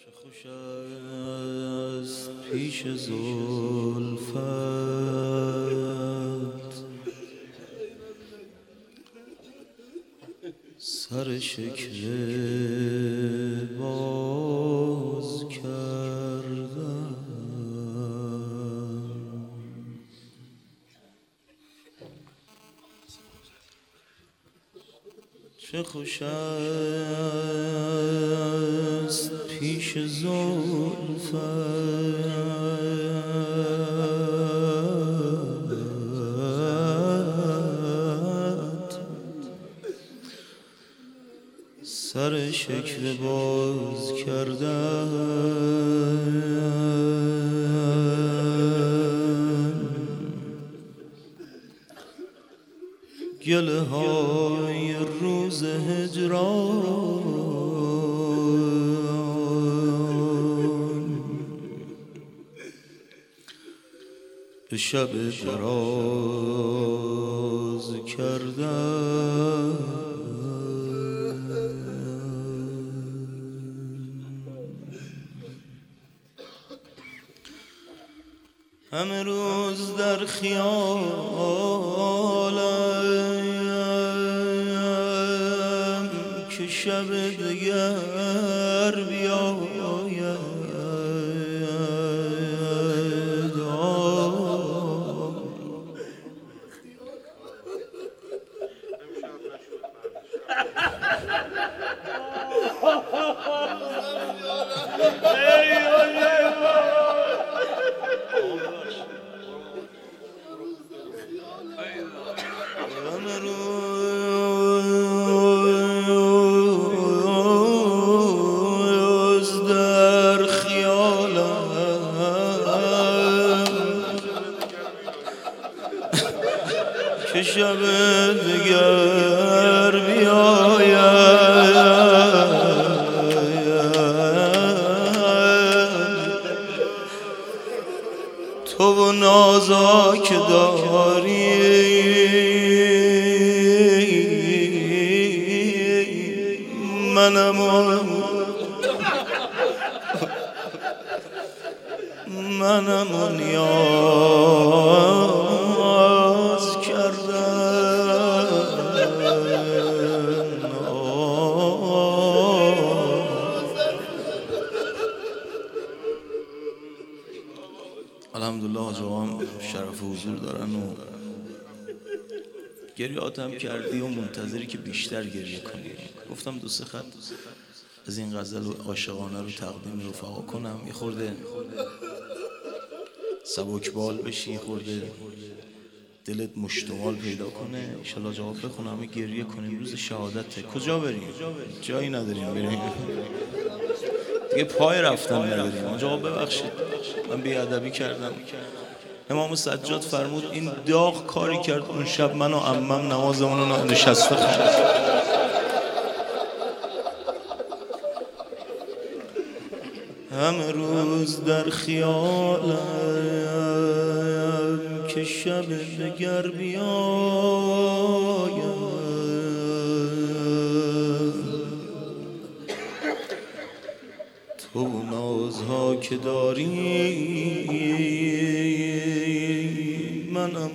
چه خوش است پیش زلفت سر شکوه باز کردم. چه خوش است پیش زلفت سر شکوه باز کردم. گله های روز هجران به شب دراز کردم. همه روز در خیالم که شب دیگر بیاید. همه روز در خیالم که شب دیگر بیاید. تو و نازک داری منم و نیاز کردن. الحمدلله حاج آقام شرف حضور دارن و گریات هم کردی و منتظری که بیشتر گریه کنی. گفتم دو سه خط از این غزل و عاشقانه رو تقدیم رفقا کنم، یه خورده سبکبال بشی، یه خورده دلت مشتعال پیدا کنه. انشالله جواب بخونم، همه گریه کنیم. روز شهادته. کجا بریم؟ جایی نداریم بریم دیگه، پای رفتن نداریم. آقا ببخشید من بیادبی کردم. امام سجاد فرمود این داغ کاری کرد اون شب من و عمم نمازمون رو نشسته خوندیم. همه روز در خیالم که شب دگر بیاید. تو نازها که داری منم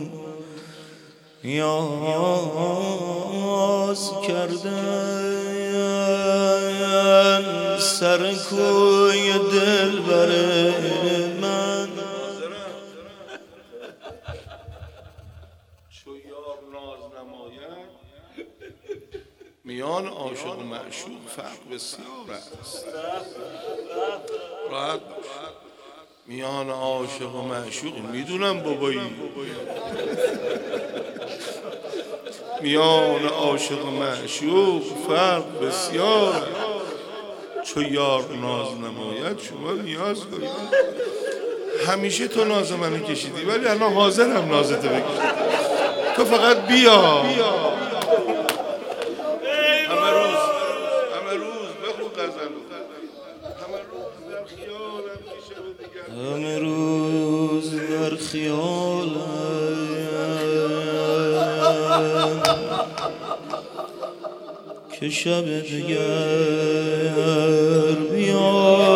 نیاز کردن. سر کوی دلبر من چو یار ناز نماید میان عاشق و معشوق فرق بسیار است. راحت میان عاشق و معشوق میدونم بابایی، میان عاشق و معشوق فرق بسیار است. چو یار ناز نماید شما نیاز دارید. همیشه تو ناز منو کشیدی ولی الان حاضرم نازتو بکشم. تو فقط بیا. همه روز بخون غزلو. همه روز در خیالم که شب دیگر بیاد.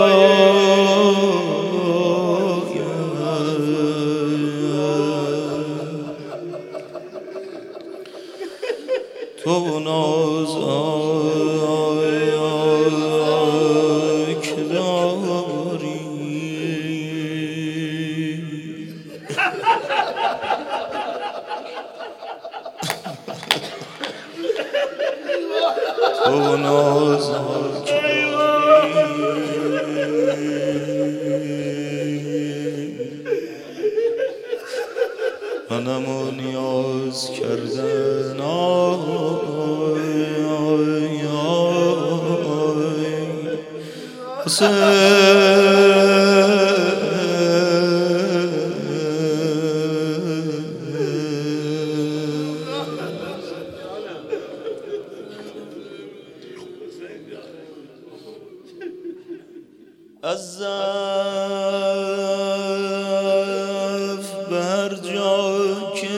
و نازها که منم و نیاز کردن از ضعف بر جا که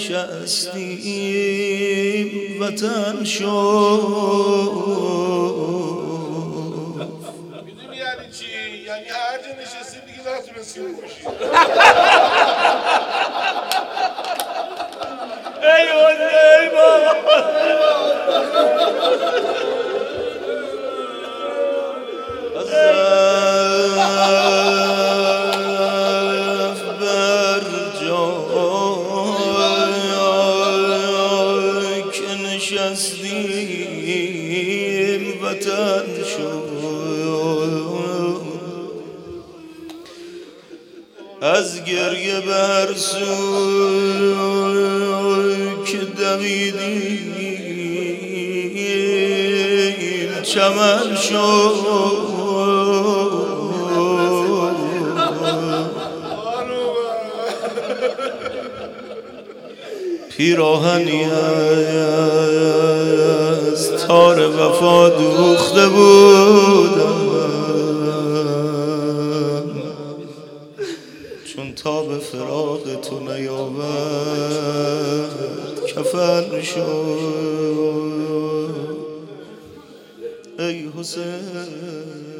نشستیم وطن شد. میدونی یعنی چی؟ یعنی هر جا نشستیم دیگه نتونستیم باشیم. ای حسین بابا از ضعف بر جا که نشستیم وطن شد. از گریه بر سو که دویدیم چمن شد. پیراهنی از تار وفا دوخته بودم چون تا به فراق تو نیاورد کفن شد. ای حسین